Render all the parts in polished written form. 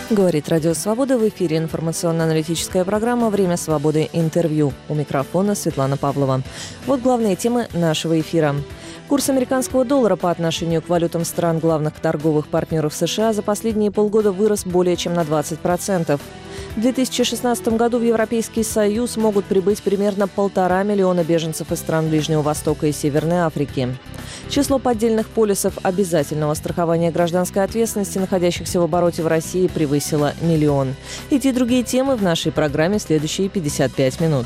Говорит Радио Свобода, в эфире информационно-аналитическая программа «Время свободы. Интервью». У микрофона Светлана Павлова. Вот главные темы нашего эфира. Курс американского доллара по отношению к валютам стран главных торговых партнеров США за последние полгода вырос более чем на 20%. В 2016 году в Европейский Союз могут прибыть примерно 1,5 миллиона беженцев из стран Ближнего Востока и Северной Африки. Число поддельных полисов обязательного страхования гражданской ответственности, находящихся в обороте в России, превысило 1 миллион. Эти и другие темы в нашей программе следующие 55 минут.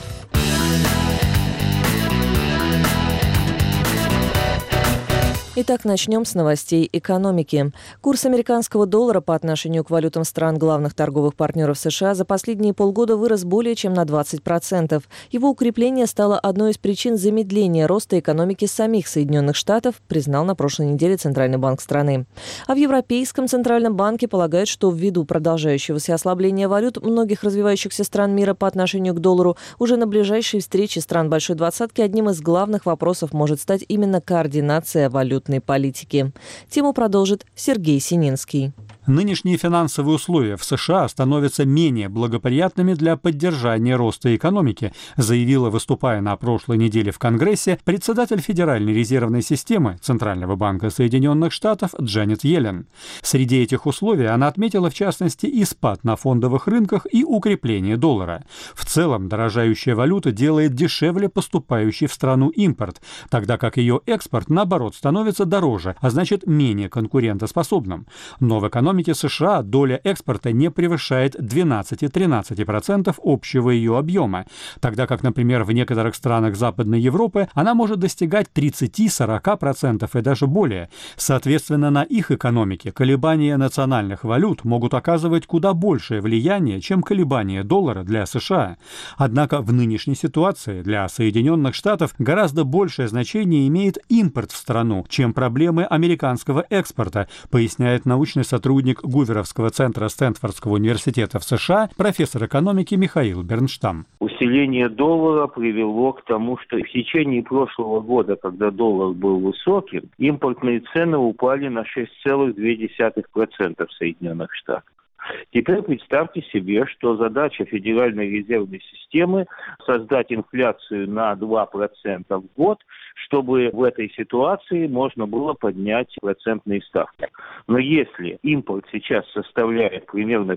Итак, начнем с новостей экономики. Курс американского доллара по отношению к валютам стран главных торговых партнеров США за последние полгода вырос более чем на 20%. Его укрепление стало одной из причин замедления роста экономики самих Соединенных Штатов, признал на прошлой неделе Центральный банк страны. А в Европейском Центральном банке полагают, что ввиду продолжающегося ослабления валют многих развивающихся стран мира по отношению к доллару, уже на ближайшей встрече стран Большой Двадцатки одним из главных вопросов может стать именно координация валют политики. Тему продолжит Сергей Сининский. Нынешние финансовые условия в США становятся менее благоприятными для поддержания роста экономики, заявила, выступая на прошлой неделе в Конгрессе, председатель Федеральной резервной системы Центрального банка Соединенных Штатов Джанет Йеллен. Среди этих условий она отметила, в частности, и спад на фондовых рынках, и укрепление доллара. В целом, дорожающая валюта делает дешевле поступающий в страну импорт, тогда как ее экспорт, наоборот, становится дороже, а значит, менее конкурентоспособным. Но в экономике США доля экспорта не превышает 12-13% общего ее объема, тогда как, например, в некоторых странах Западной Европы она может достигать 30-40% и даже более. Соответственно, на их экономике колебания национальных валют могут оказывать куда большее влияние, чем колебания доллара для США. Однако в нынешней ситуации для Соединенных Штатов гораздо большее значение имеет импорт в страну, чем проблемы американского экспорта, поясняет научный сотрудник Гуверовского центра Стэнфордского университета в США, профессор экономики Михаил Бернштам. Усиление доллара привело к тому, что в течение прошлого года, когда доллар был высоким, импортные цены упали на 6,2% в Соединенных Штатах. Теперь представьте себе, что задача Федеральной резервной системы создать инфляцию на 2% в год, чтобы в этой ситуации можно было поднять процентные ставки. Но если импорт сейчас составляет примерно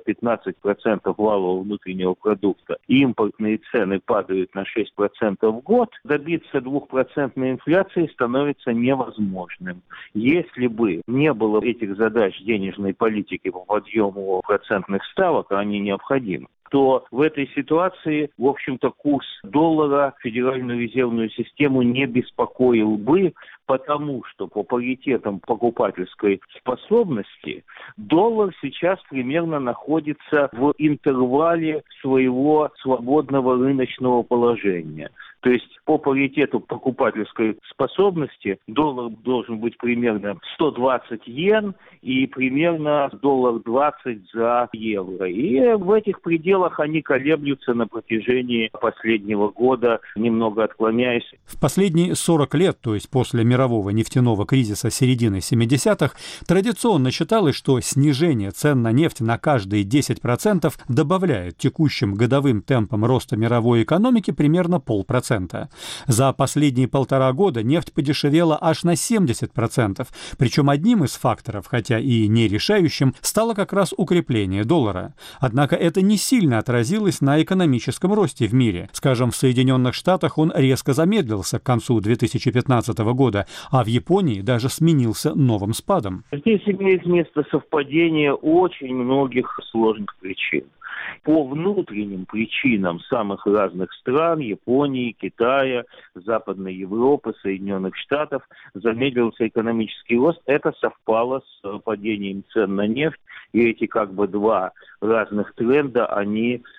15% валового внутреннего продукта, и импортные цены падают на 6% в год, добиться 2% инфляции становится невозможным. Если бы не было этих задач денежной политики по подъему процентных ставок, а они необходимы, то в этой ситуации, в общем-то, курс доллара Федеральную резервную систему не беспокоил бы, потому что по паритетам покупательской способности доллар сейчас примерно находится в интервале своего свободного рыночного положения. То есть по паритету покупательской способности доллар должен быть примерно 120 йен и примерно $1.20 за евро. И в этих пределах они колеблются на протяжении последнего года, немного отклоняясь. В последние 40 лет, то есть после мирового нефтяного кризиса середины 70-х, традиционно считалось, что снижение цен на нефть на каждые 10% добавляет текущим годовым темпам роста мировой экономики примерно 0,5%. За последние 1,5 года нефть подешевела аж на 70%, причем одним из факторов, хотя и не решающим, стало как раз укрепление доллара. Однако это не сильно отразилось на экономическом росте в мире. Скажем, в Соединенных Штатах он резко замедлился к концу 2015 года, а в Японии даже сменился новым спадом. Здесь имеет место совпадение очень многих сложных причин. По внутренним причинам самых разных стран, Японии, Китая, Западной Европы, Соединенных Штатов, замедлился экономический рост. Это совпало с падением цен на нефть. И эти как бы два разных тренда, они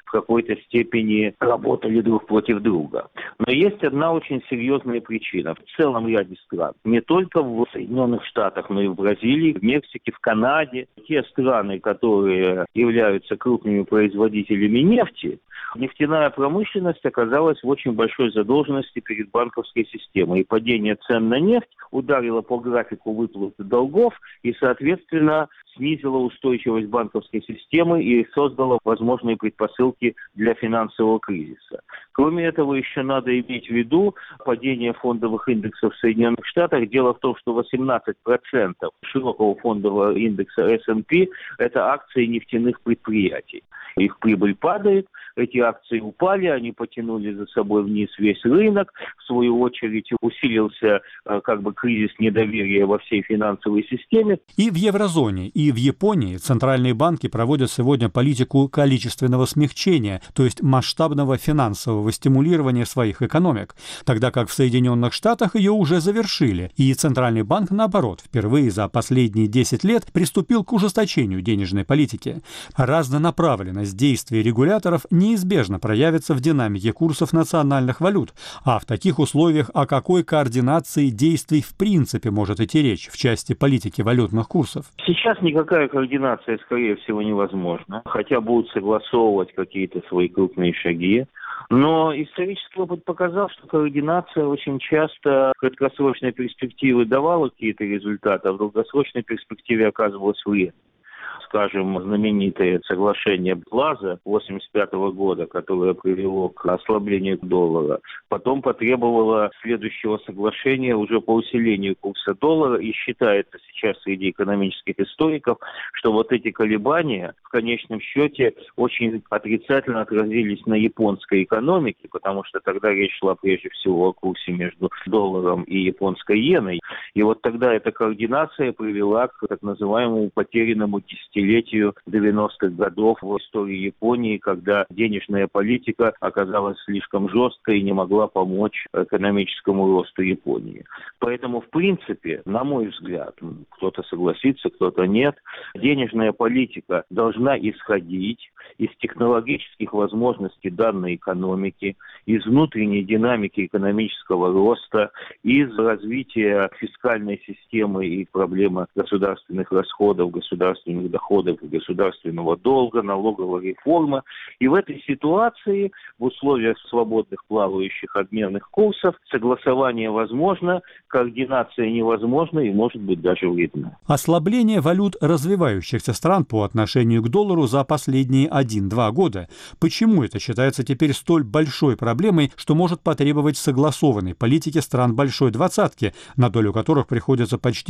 в какой-то степени работали друг против друга. Но есть одна очень серьезная причина. В целом ряде стран, не только в Соединенных Штатах, но и в Бразилии, в Мексике, в Канаде, те страны, которые являются крупными производителями нефти, нефтяная промышленность оказалась в очень большой задолженности перед банковской системой. И падение цен на нефть ударило по графику выплаты долгов и, соответственно, снизило устойчивость банковской системы и создало возможные предпосылки для финансового кризиса. Кроме этого, еще надо иметь в виду падение фондовых индексов в Соединенных Штатах. Дело в том, что 18% широкого фондового индекса S&P – это акции нефтяных предприятий. Их прибыль падает, эти акции упали, они потянули за собой вниз весь рынок. В свою очередь усилился кризис недоверия во всей финансовой системе. И в еврозоне, и в Японии центральные банки проводят сегодня политику количественного смягчения, то есть масштабного финансового стимулирования своих экономик, тогда как в Соединенных Штатах ее уже завершили. И Центральный банк, наоборот, впервые за последние 10 лет приступил к ужесточению денежной политики. Разнонаправленность действий регуляторов неизбежно проявится в динамике курсов национальных валют, а в таких условиях о какой координации действий в принципе может идти речь в части политики валютных курсов? Сейчас никакая координация, скорее всего, невозможна, хотя будут согласовывать какие-то свои крупные шаги. Но исторический опыт показал, что координация очень часто в краткосрочной перспективе давала какие-то результаты, а в долгосрочной перспективе оказывалась вредной. Скажем, знаменитое соглашение Плаза 1985 года, которое привело к ослаблению доллара, потом потребовало следующего соглашения уже по усилению курса доллара, и считается сейчас среди экономических историков, что вот эти колебания в конечном счете очень отрицательно отразились на японской экономике, потому что тогда речь шла прежде всего о курсе между долларом и японской иеной. И вот тогда эта координация привела к так называемому потерянному десятилетию 90-х годов в истории Японии, когда денежная политика оказалась слишком жесткой и не могла помочь экономическому росту Японии. Поэтому, в принципе, на мой взгляд, кто-то согласится, кто-то нет, денежная политика должна исходить из технологических возможностей данной экономики, из внутренней динамики экономического роста, из развития фискальной системы и проблемы государственных расходов, государственных доходов и государственного долга, налоговой реформы. И в этой ситуации, в условиях свободных плавающих обменных курсов, согласование возможно, координация невозможна и может быть даже вредна. Ослабление валют развивающихся стран по отношению к доллару за последние 1-2 года. Почему это считается теперь столь большой проблемой, что может потребовать согласованной политики стран Большой Двадцатки, на долю которых приходится почти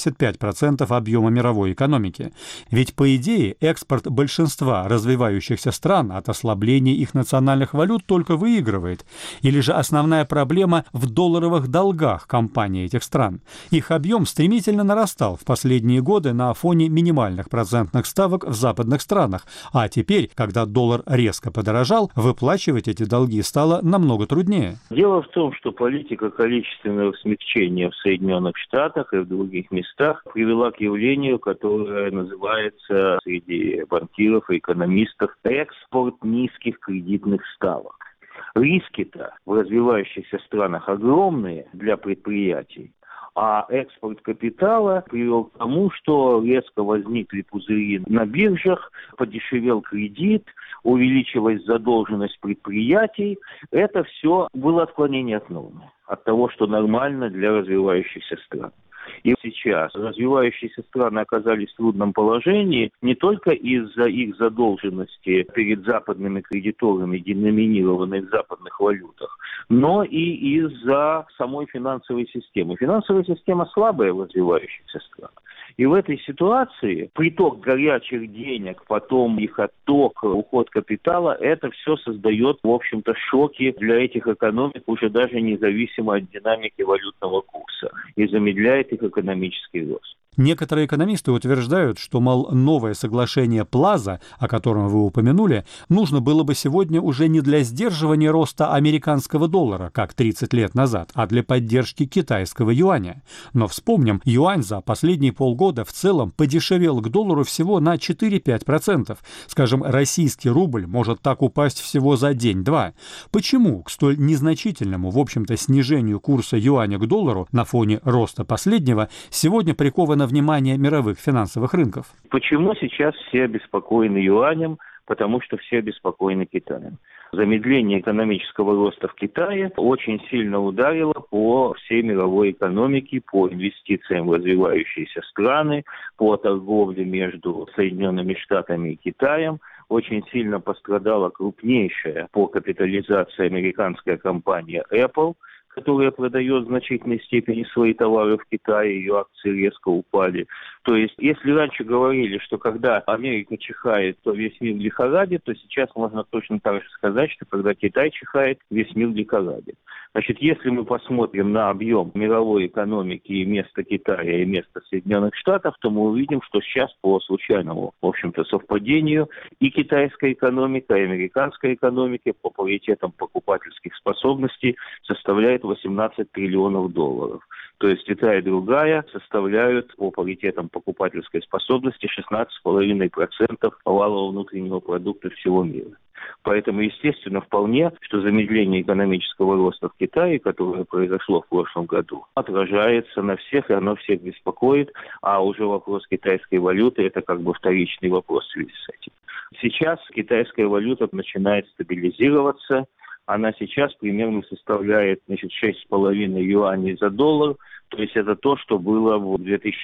85% объема мировой экономики? Ведь, по идее, экспорт большинства развивающихся стран от ослабления их национальных валют только выигрывает. Или же основная проблема в долларовых долгах компаний этих стран? Их объем стремительно нарастал в последние годы на фоне минимальных процентных ставок в западных странах, а теперь, когда доллар резко подорожал, выплачивать эти долги стало намного труднее. Дело в том, что политика количественного смягчения в Соединенных Штатах и в других местах привела к явлению, которое называется среди банкиров и экономистов экспорт низких кредитных ставок. Риски-то в развивающихся странах огромные для предприятий, а экспорт капитала привел к тому, что резко возникли пузыри на биржах, подешевел кредит, увеличилась задолженность предприятий. Это все было отклонение от нормы, от того, что нормально для развивающихся стран. И сейчас развивающиеся страны оказались в трудном положении не только из-за их задолженности перед западными кредиторами, деноминированной в западных валютах, но и из-за самой финансовой системы. Финансовая система слабая в развивающихся странах. И в этой ситуации приток горячих денег, потом их отток, уход капитала, это все создает, в общем-то, шоки для этих экономик, уже даже независимо от динамики валютного курса, и замедляет их экономический рост. Некоторые экономисты утверждают, что, мол, новое соглашение Плаза, о котором вы упомянули, нужно было бы сегодня уже не для сдерживания роста американского доллара, как 30 лет назад, а для поддержки китайского юаня. Но вспомним, юань за последние полгода в целом подешевел к доллару всего на 4-5%. Скажем, российский рубль может так упасть всего за день-два. Почему к столь незначительному, в общем-то, снижению курса юаня к доллару на фоне роста последнего сегодня приковано внимание мировых финансовых рынков? Почему сейчас все обеспокоены юанем? Потому что все обеспокоены Китаем. Замедление экономического роста в Китае очень сильно ударило по всей мировой экономике, по инвестициям в развивающиеся страны, по торговле между Соединенными Штатами и Китаем. Очень сильно пострадала крупнейшая по капитализации американская компания Apple, которая продает в значительной степени свои товары в Китае, ее акции резко упали. То есть, если раньше говорили, что когда Америка чихает, то весь мир лихорадит, то сейчас можно точно так же сказать, что когда Китай чихает, весь мир лихорадит. Значит, если мы посмотрим на объем мировой экономики и место Китая, и место Соединенных Штатов, то мы увидим, что сейчас по случайному, в общем-то, совпадению и китайская экономика, и американская экономика по паритетам покупательских способностей составляет 18 триллионов долларов. То есть и та, и другая составляют по паритетам покупательской способности 16,5% валового внутреннего продукта всего мира. Поэтому, естественно, вполне, что замедление экономического роста в Китае, которое произошло в прошлом году, отражается на всех, и оно всех беспокоит, а уже вопрос китайской валюты – это как бы вторичный вопрос в связи с этим. Сейчас китайская валюта начинает стабилизироваться. Она сейчас примерно составляет 6,5 юаней за доллар. То есть это то, что было в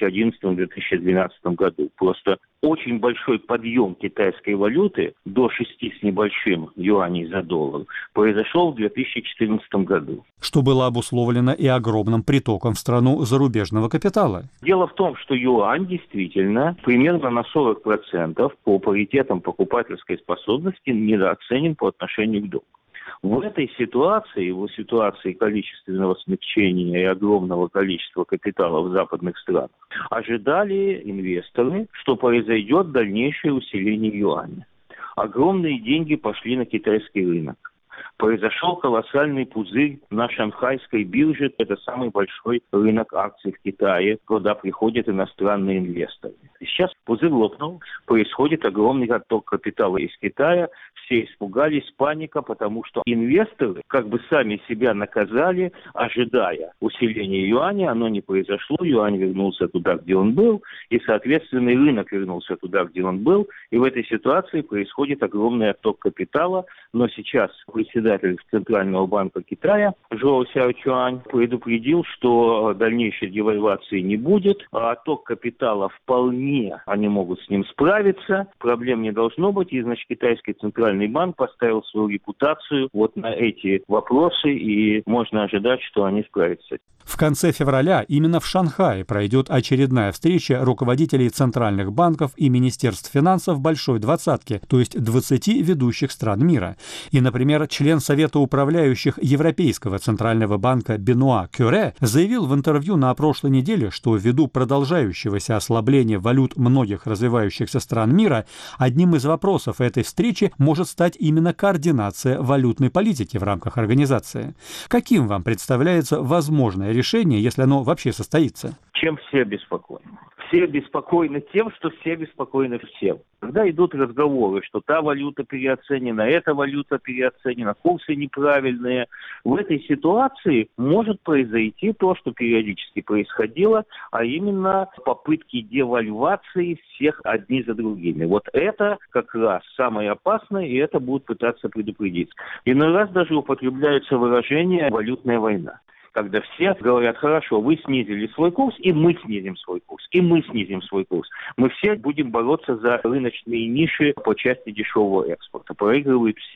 2011-2012 году. Просто очень большой подъем китайской валюты до 6 с небольшим юаней за доллар произошел в 2014 году. Что было обусловлено и огромным притоком в страну зарубежного капитала. Дело в том, что юань действительно примерно на 40% по паритетам покупательской способности недооценен по отношению к доллару. В этой ситуации, в ситуации количественного смягчения и огромного количества капитала в западных странах, ожидали инвесторы, что произойдет дальнейшее усиление юаня. Огромные деньги пошли на китайский рынок. Произошел колоссальный пузырь на шанхайской бирже. Это самый большой рынок акций в Китае, куда приходят иностранные инвесторы. Сейчас пузырь лопнул, происходит огромный отток капитала из Китая. Все испугались, паника, потому что инвесторы как бы сами себя наказали, ожидая усиления юаня. Оно не произошло, юань вернулся туда, где он был, и, соответственно, и рынок вернулся туда, где он был. И в этой ситуации происходит огромный отток капитала. Но сейчас председатель Центрального банка Китая Жоу Сяочуань предупредил, что дальнейшей девальвации не будет, а отток капитала вполне, они могут с ним справиться, проблем не должно быть, и, значит, китайский Центральный банк поставил свою репутацию вот на эти вопросы, и можно ожидать, что они справятся. В конце февраля именно в Шанхае пройдет очередная встреча руководителей центральных банков и министерств финансов Большой Двадцатки, то есть 20 ведущих стран мира. И, например, член Совета управляющих Европейского центрального банка Бенуа Кюре заявил в интервью на прошлой неделе, что ввиду продолжающегося ослабления валют многих развивающихся стран мира, одним из вопросов этой встречи может стать именно координация валютной политики в рамках организации. Каким вам представляется возможное решение, если оно вообще состоится? Чем все обеспокоены? Все обеспокоены тем, что все обеспокоены всем. Когда идут разговоры, что та валюта переоценена, эта валюта переоценена, курсы неправильные, в этой ситуации может произойти то, что периодически происходило, а именно попытки девальвации всех одни за другими. Вот это как раз самое опасное, и это будут пытаться предупредить. Иной раз даже употребляются выражения «валютная война». Когда все говорят: хорошо, вы снизили свой курс, и мы снизим свой курс, и мы снизим свой курс. Мы все будем бороться за рыночные ниши по части дешевого экспорта. Проигрывают все.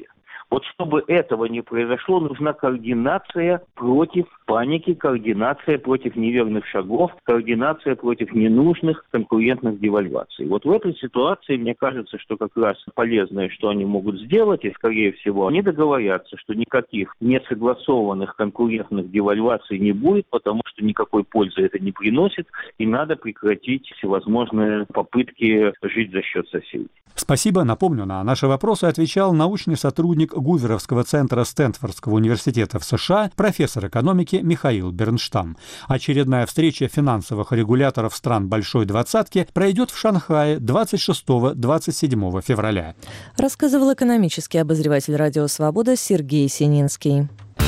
Вот чтобы этого не произошло, нужна координация против паники, координация против неверных шагов, координация против ненужных конкурентных девальваций. Вот в этой ситуации, мне кажется, что как раз полезное, что они могут сделать, и, скорее всего, они договорятся, что никаких несогласованных конкурентных девальваций не будет, потому что никакой пользы это не приносит, и надо прекратить всевозможные попытки жить за счет соседей. Спасибо. Напомню, на наши вопросы отвечал научный сотрудник Гуверовского центра Стэнфордского университета в США, профессор экономики Михаил Бернштам. Очередная встреча финансовых регуляторов стран Большой Двадцатки пройдет в Шанхае 26-27 февраля. Рассказывал экономический обозреватель «Радио Свобода» Сергей Сининский.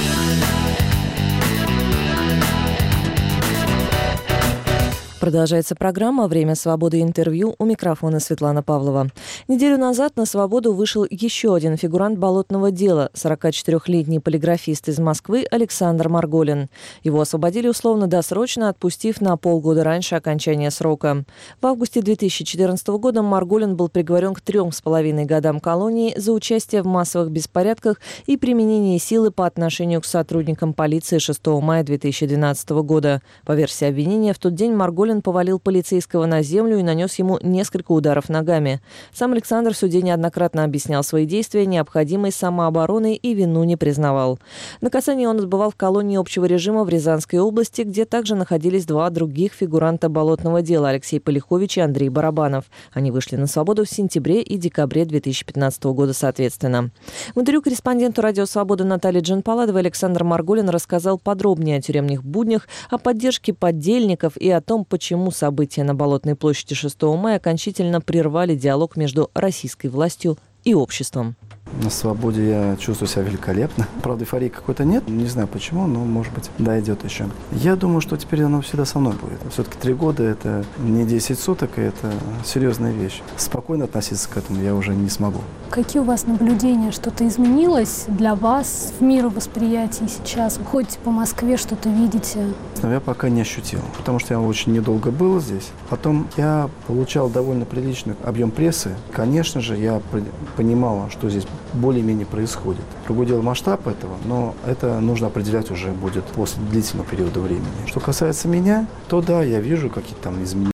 Продолжается программа «Время свободы. Интервью». У микрофона Светлана Павлова. Неделю назад на свободу вышел еще один фигурант болотного дела – 44-летний полиграфист из Москвы Александр Марголин. Его освободили условно-досрочно, отпустив на полгода раньше окончания срока. В августе 2014 года Марголин был приговорен к 3,5 годам колонии за участие в массовых беспорядках и применение силы по отношению к сотрудникам полиции 6 мая 2012 года. По версии обвинения, в тот день Марголин повалил полицейского на землю и нанес ему несколько ударов ногами. Сам Александр в суде неоднократно объяснял свои действия необходимой самообороной и вину не признавал. Наказание он отбывал в колонии общего режима в Рязанской области, где также находились два других фигуранта болотного дела – Алексей Полихович и Андрей Барабанов. Они вышли на свободу в сентябре и декабре 2015 года соответственно. В интервью корреспонденту «Радио Свобода» Наталье Джанпаладовой Александр Марголин рассказал подробнее о тюремных буднях, о поддержке поддельников и о том, почему события на Болотной площади 6 мая окончательно прервали диалог между российской властью и обществом. На свободе я чувствую себя великолепно. Правда, эйфории какой-то нет. Не знаю почему, но, может быть, дойдет еще. Я думаю, что теперь оно всегда со мной будет. Все-таки 3 года – это не 10 суток, и это серьезная вещь. Спокойно относиться к этому я уже не смогу. Какие у вас наблюдения? Что-то изменилось для вас в мировосприятии сейчас? Ходите по Москве, что-то видите? Но я пока не ощутил, потому что я очень недолго был здесь. Потом я получал довольно приличный объем прессы. Конечно же, я понимал, что здесь более-менее происходит. Другое дело масштаб этого, но это нужно определять уже будет после длительного периода времени. Что касается меня, то да, я вижу какие-то там изменения.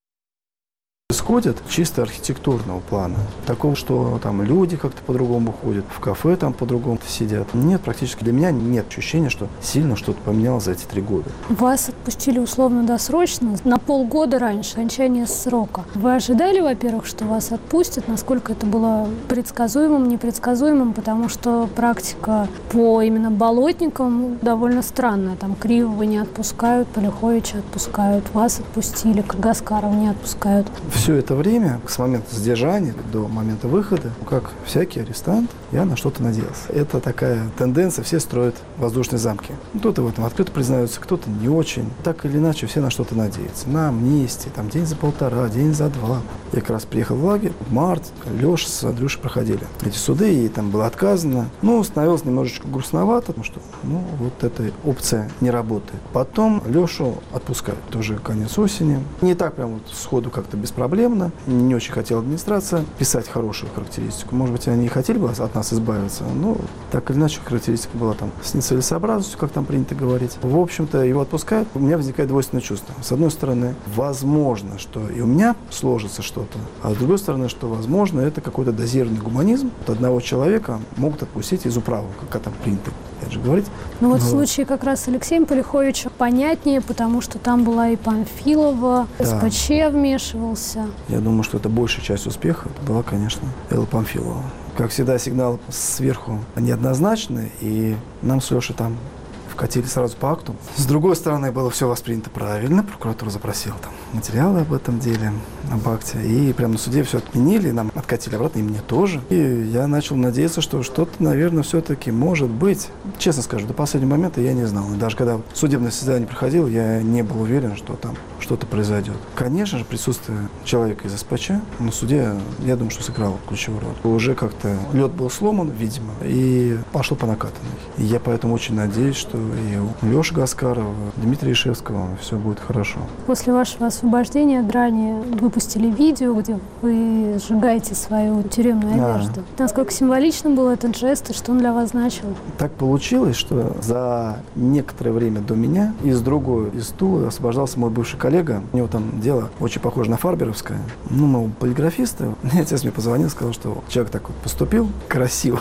Происходит чисто архитектурного плана. Такого, что там люди как-то по-другому ходят, в кафе там по-другому сидят. Нет, практически для меня нет ощущения, что сильно что-то поменялось за эти 3 года. Вас отпустили условно-досрочно на полгода раньше окончания срока. Вы ожидали, во-первых, что вас отпустят? Насколько это было предсказуемым, непредсказуемым? Потому что практика по именно болотникам довольно странная. Там Кривого не отпускают, Полиховича отпускают, вас отпустили, Гаскарова не отпускают. Все это время, с момента задержания до момента выхода, как всякий арестант, я на что-то надеялся. Это такая тенденция, все строят воздушные замки. Кто-то в этом открыто признается, кто-то не очень. Так или иначе, все на что-то надеются. На амнистии, там день за 1,5, день за 2. Я как раз приехал в лагерь, в март, Леша с Андрюшей проходили эти суды, и там было отказано. Становилось немножечко грустновато, потому что, вот эта опция не работает. Потом Лешу отпускают, тоже конец осени. Не так прям вот сходу как-то беспроблемно. Не очень хотела администрация писать хорошую характеристику. Может быть, они и хотели бы от нас избавиться, но так или иначе характеристика была там с нецелесообразностью, как там принято говорить. В общем-то, его отпускают. У меня возникает двойственное чувство. С одной стороны, возможно, что и у меня сложится что-то, а с другой стороны, что, возможно, это какой-то дозированный гуманизм. От одного человека могут отпустить из управы, как там принято. же говорить. В случае как раз с Алексеем Полиховичем понятнее, потому что там была и Памфилова, СПЧ вмешивался. Я думаю, что это большая часть успеха была, конечно, Элла Памфилова. Как всегда, сигнал сверху неоднозначный, и нам с Лешей там вкатили сразу по акту. С другой стороны, было все воспринято правильно. Прокуратура запросила там материалы об этом деле, об акте. И прямо на суде все отменили, нам откатили обратно, и мне тоже. И я начал надеяться, что что-то, наверное, все-таки может быть. Честно скажу, до последнего момента я не знал. И даже когда судебное заседание проходило, я не был уверен, что там что-то произойдет. Конечно же, присутствие человека из СПЧ на суде, я думаю, что сыграло ключевую роль. Уже как-то лед был сломан, видимо, и пошло по накатанной. И я поэтому очень надеюсь, что и у Леши Гаскарова, Дмитрия Ишевского все будет хорошо. После вашего освобождения ранее выпустили видео, где вы сжигаете свою тюремную одежду. Насколько символичным был этот жест и что он для вас значил? Так получилось, что за некоторое время до меня из Тулы освобождался мой бывший коллега. У него там дело очень похоже на фарберовское. Мы полиграфисты. Отец мне позвонил, сказал, что человек так вот поступил красиво.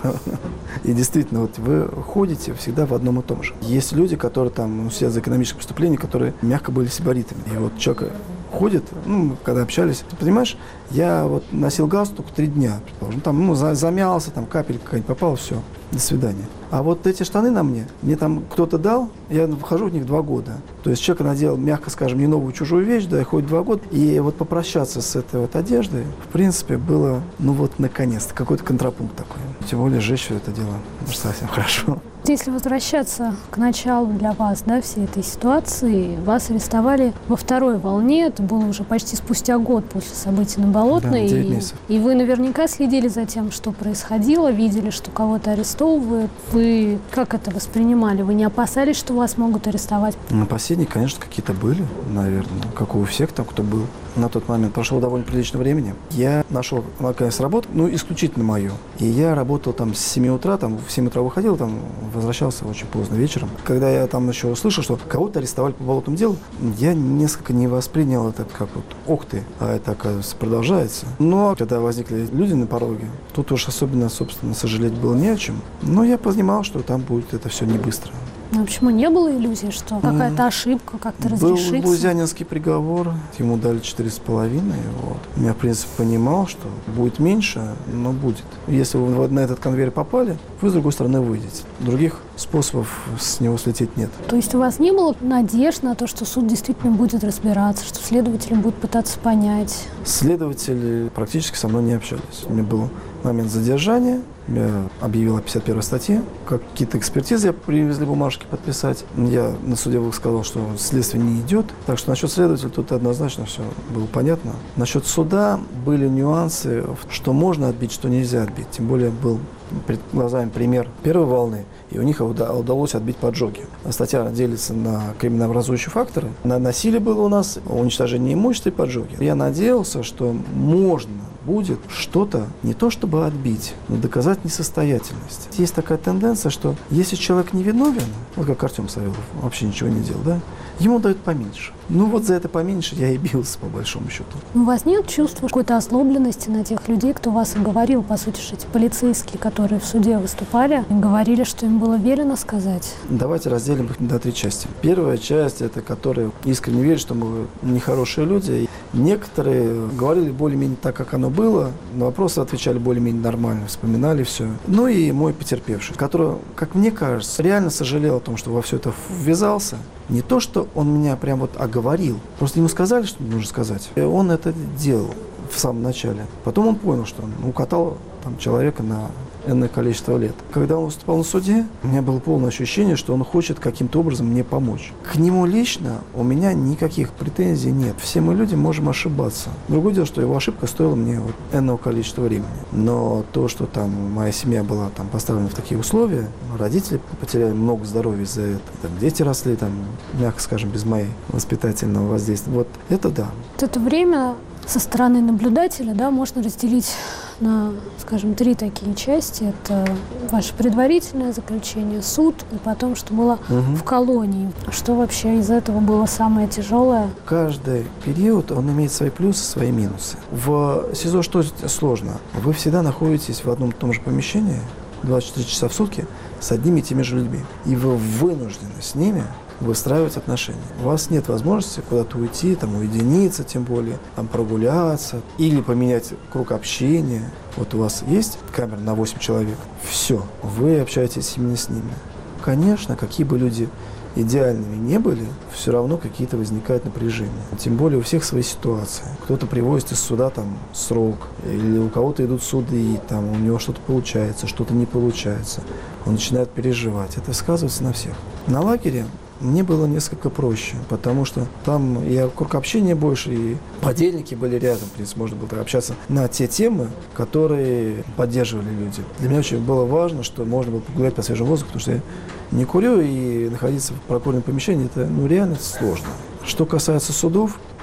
И действительно, вот вы ходите всегда в одном и том же. Есть люди, которые там сидят за экономическое преступление, которые мягко были сибаритами. И вот человек ходит, когда общались, ты понимаешь, я вот носил галстук 3 дня, предположим, там, замялся, там капелька какая-нибудь попала, все, до свидания. А вот эти штаны на мне там кто-то дал, я вхожу в них 2 года. То есть человек надел, мягко скажем, не новую чужую вещь, да, и ходит 2 года. И вот попрощаться с этой вот одеждой, в принципе, было, наконец-то, какой-то контрапункт такой. Тем более сжечь все это дело совсем хорошо. Если возвращаться к началу для вас, всей этой ситуации, вас арестовали во 2-й волне, это было уже почти спустя год после событий на Болотной. 9 месяцев. И вы наверняка следили за тем, что происходило, видели, что кого-то арестовывают. Вы как это воспринимали? Вы не опасались, что вас могут арестовать? Опасения, конечно, какие-то были, наверное, как у всех там, кто был. На тот момент прошло довольно прилично времени. Я нашел, наконец, работу, исключительно мою. И я работал там с 7 утра, в 7 утра выходил, возвращался очень поздно вечером. Когда я там еще услышал, что кого-то арестовали по болотному делу, я несколько не воспринял это как ох ты, а это, оказывается, продолжается. Но когда возникли люди на пороге, тут уж особенно, собственно, сожалеть было не о чем. Но я понимал, что там будет это все не быстро. Почему не было иллюзии, что какая-то ошибка как-то разрешится? Был лузянинский приговор, ему дали 4,5. Я, в принципе, понимал, что будет меньше, но будет. Если вы на этот конвейер попали, вы с другой стороны выйдете. Других способов с него слететь нет. То есть у вас не было надежд на то, что суд действительно будет разбираться, что следователи будут пытаться понять? Следователи практически со мной не общались. У меня был момент задержания. Я объявил о 51-й статье. Какие-то экспертизы привезли бумажки подписать. Я на суде сказал, что следствие не идет. Так что насчет следователя тут однозначно все было понятно. Насчет суда были нюансы, что можно отбить, что нельзя отбить. Тем более был перед глазами пример первой волны, и у них удалось отбить поджоги. Статья делится на криминообразующие факторы. На насилие было у нас, уничтожение имущества и поджоги. Я надеялся, что можно будет что-то не то чтобы отбить, но доказать несостоятельность. Есть такая тенденция, что если человек не виновен, как Артем Савелов, вообще ничего не делал, ему дают поменьше. За это поменьше я и бился, по большому счету. У вас нет чувства какой-то озлобленности на тех людей, кто вас оговорил, по сути, что эти полицейские, которые в суде выступали, говорили, что им было велено сказать? Давайте разделим их на 3 части. Первая часть – это которые искренне верят, что мы нехорошие люди. Некоторые говорили более-менее так, как оно было, на вопросы отвечали более-менее нормально, вспоминали все. И мой потерпевший, который, как мне кажется, реально сожалел о том, что во все это ввязался. Не то, что он меня прям оговорил, просто ему сказали, что нужно сказать. И он это делал в самом начале. Потом он понял, что он укатал человека на энное количество лет. Когда он выступал на суде, у меня было полное ощущение, что он хочет каким-то образом мне помочь. К нему лично у меня никаких претензий нет. Все мы люди можем ошибаться. Другое дело, что его ошибка стоила мне энного количества времени. Но то, что моя семья была поставлена в такие условия, родители потеряли много здоровья из-за этого. Дети росли, мягко скажем, без моего воспитательного воздействия. Это да. Это время со стороны наблюдателя, можно разделить на, скажем, 3 такие части. Это ваше предварительное заключение, суд, и потом, что было в колонии. Что вообще из этого было самое тяжелое? Каждый период, он имеет свои плюсы, свои минусы. В СИЗО что сложно? Вы всегда находитесь в одном и том же помещении 24 часа в сутки с одними и теми же людьми. И вы вынуждены с ними выстраивать отношения. У вас нет возможности куда-то уйти, уединиться, тем более, прогуляться или поменять круг общения. У вас есть камера на 8 человек, все, вы общаетесь именно с ними. Конечно, какие бы люди идеальными не были, все равно какие-то возникают напряжения. Тем более у всех свои ситуации. Кто-то привозит из суда срок, или у кого-то идут суды, у него что-то получается, что-то не получается. Он начинает переживать. Это сказывается на всех. На лагере мне было несколько проще, потому что там и круг общения больше, и подельники были рядом, в принципе, можно было общаться на те темы, которые поддерживали люди. Для меня очень было важно, что можно было погулять по свежему воздуху, потому что я не курю, и находиться в прокуренном помещении, это реально сложно. Что касается судов,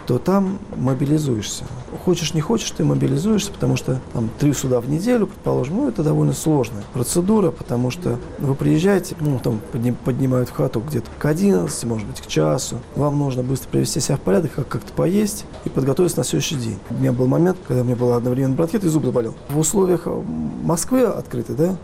то там мобилизуешься. Хочешь, не хочешь, ты мобилизуешься, потому что там 3 суда в неделю, предположим, это довольно сложная процедура, потому что вы приезжаете, там поднимают в хату где-то к 11, может быть, к часу. Вам нужно быстро привести себя в порядок, как-то поесть и подготовиться на следующий день. У меня был момент, когда мне было одновременно бронхит и зуб заболел. В условиях Москвы открытой, да,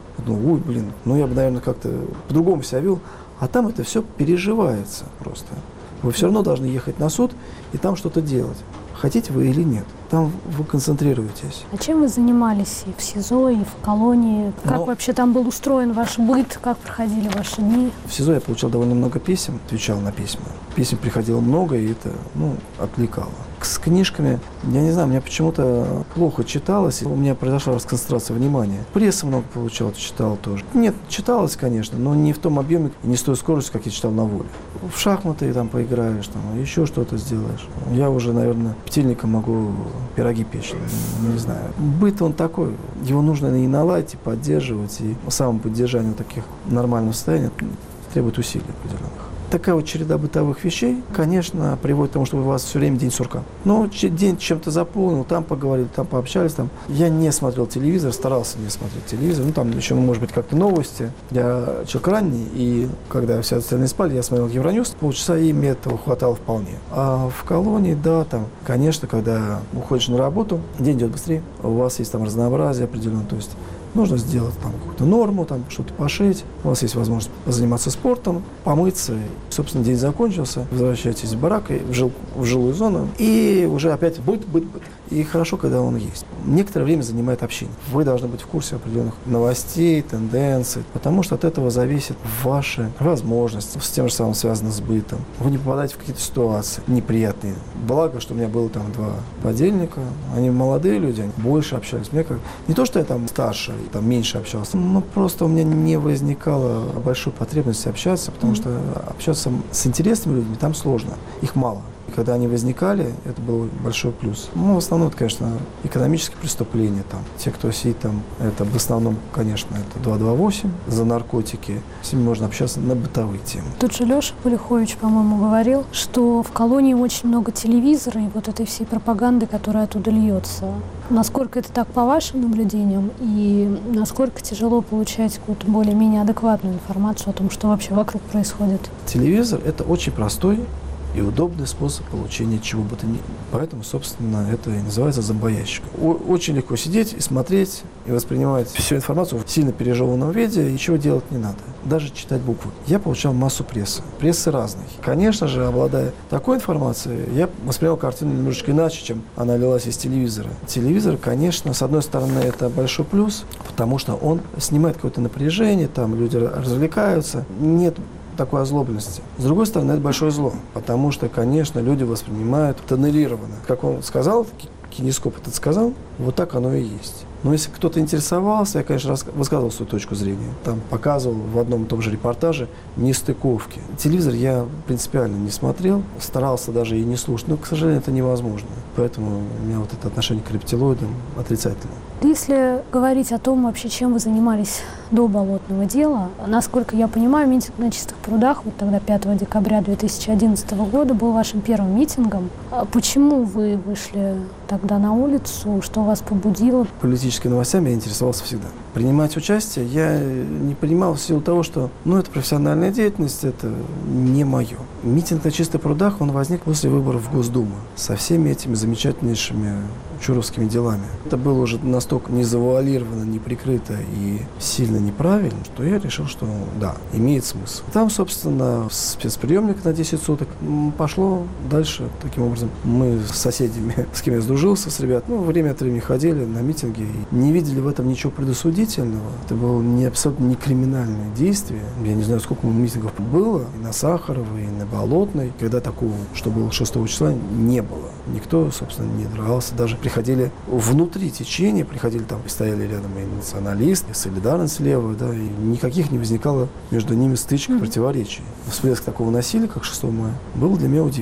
я бы, наверное, как-то по-другому себя вел, а там это все переживается просто. Вы все равно должны ехать на суд и там что-то делать. Хотите вы или нет. Там вы концентрируетесь. А чем вы занимались и в СИЗО, и в колонии? Как вообще там был устроен ваш быт? Как проходили ваши дни? В СИЗО я получал довольно много писем, отвечал на письма. Писем приходило много, и это, отвлекало. С книжками, я не знаю, мне почему-то плохо читалось. У меня произошла расконцентрация внимания. Прессы много получал, читал тоже. Нет, читалось, конечно, но не в том объеме, не с той скоростью, как я читал на воле. В шахматы там поиграешь, еще что-то сделаешь. Я уже, наверное, птильником могу пироги печь, не знаю. Быт он такой, его нужно и наладить, и поддерживать, и самоподдержание таких нормального состояния требует усилий определенных. Такая вот череда бытовых вещей, конечно, приводит к тому, что у вас все время день сурка. День чем-то заполнил, там поговорили, там пообщались. Я не смотрел телевизор, старался не смотреть телевизор. Там еще, может быть, как-то новости. Я человек ранний, и когда все остальные спали, я смотрел Евроньюз, полчаса, и мне этого хватало вполне. А в колонии, конечно, когда уходишь на работу, день идет быстрее, у вас есть там разнообразие определенное, то есть нужно сделать какую-то норму, что-то пошить. У вас есть возможность заниматься спортом, помыться. Собственно, день закончился. Возвращаетесь в барак, в жилую зону. И уже опять быт. И хорошо, когда он есть. Некоторое время занимает общение. Вы должны быть в курсе определенных новостей, тенденций, потому что от этого зависит ваши возможности. С тем же самым связано с бытом. Вы не попадаете в какие-то ситуации неприятные. Благо, что у меня было 2 подельника. Они молодые люди, они больше общались. Не то, что я старше, меньше общался, но просто у меня не возникало большой потребности общаться, потому что общаться с интересными людьми там сложно. Их мало. И когда они возникали, это был большой плюс. В основном, это, конечно, экономические преступления. Те, кто сидит это в основном, конечно, это 228 за наркотики. С ними можно общаться на бытовые темы. Тут же Леша Полихович, по-моему, говорил, что в колонии очень много телевизора и вот этой всей пропаганды, которая оттуда льется. Насколько это так по вашим наблюдениям? И насколько тяжело получать какую-то более-менее адекватную информацию о том, что вообще вокруг происходит? Телевизор – это очень простой и удобный способ получения чего бы то ни было. Поэтому, собственно, это и называется зомбоящик. Очень легко сидеть и смотреть, и воспринимать всю информацию в сильно пережеванном виде, и ничего делать не надо. Даже читать буквы. Я получал массу прессы. Прессы разной. Конечно же, обладая такой информацией, я воспринял картину немножечко иначе, чем она лилась из телевизора. Телевизор, конечно, с одной стороны, это большой плюс, потому что он снимает какое-то напряжение, люди развлекаются. Нет такой озлобленности. С другой стороны, это большое зло, потому что, конечно, люди воспринимают тоннелированно. Как он сказал, кинескоп этот сказал, вот так оно и есть. Но если кто-то интересовался, я, конечно, высказывал свою точку зрения. Показывал в одном и том же репортаже нестыковки. Телевизор я принципиально не смотрел, старался даже и не слушать, но, к сожалению, это невозможно. Поэтому у меня это отношение к рептилоидам отрицательное. Если говорить о том, вообще, чем вы занимались до болотного дела, насколько я понимаю, митинг на Чистых прудах, тогда 5 декабря 2011 года, был вашим первым митингом. Почему вы вышли тогда на улицу? Что вас побудило? Политическими новостями я интересовался всегда. Принимать участие я не принимал в силу того, что это профессиональная деятельность, это не мое. Митинг на Чистых прудах, он возник после выборов в Госдуму со всеми этими замечательнейшими чуровскими делами. Это было уже настолько не завуалировано, не прикрыто и сильно неправильно, что я решил, что да, имеет смысл. Там, собственно, спецприемник на 10 суток пошло дальше. Таким образом, мы с соседями, с кем я сдружился, с ребят, время от времени ходили на митинги и не видели в этом ничего предосудительного. Это было абсолютно не криминальное действие. Я не знаю, сколько митингов было и на Сахаровой, и на Болотной, когда такого, что было 6 числа, не было. Никто, собственно, не дрался. Даже приходили внутри течения, стояли рядом и националисты, и солидарность левая, и никаких не возникало между ними стычек, противоречий. Всплеск такого насилия, как 6 мая, был для меня удивительным.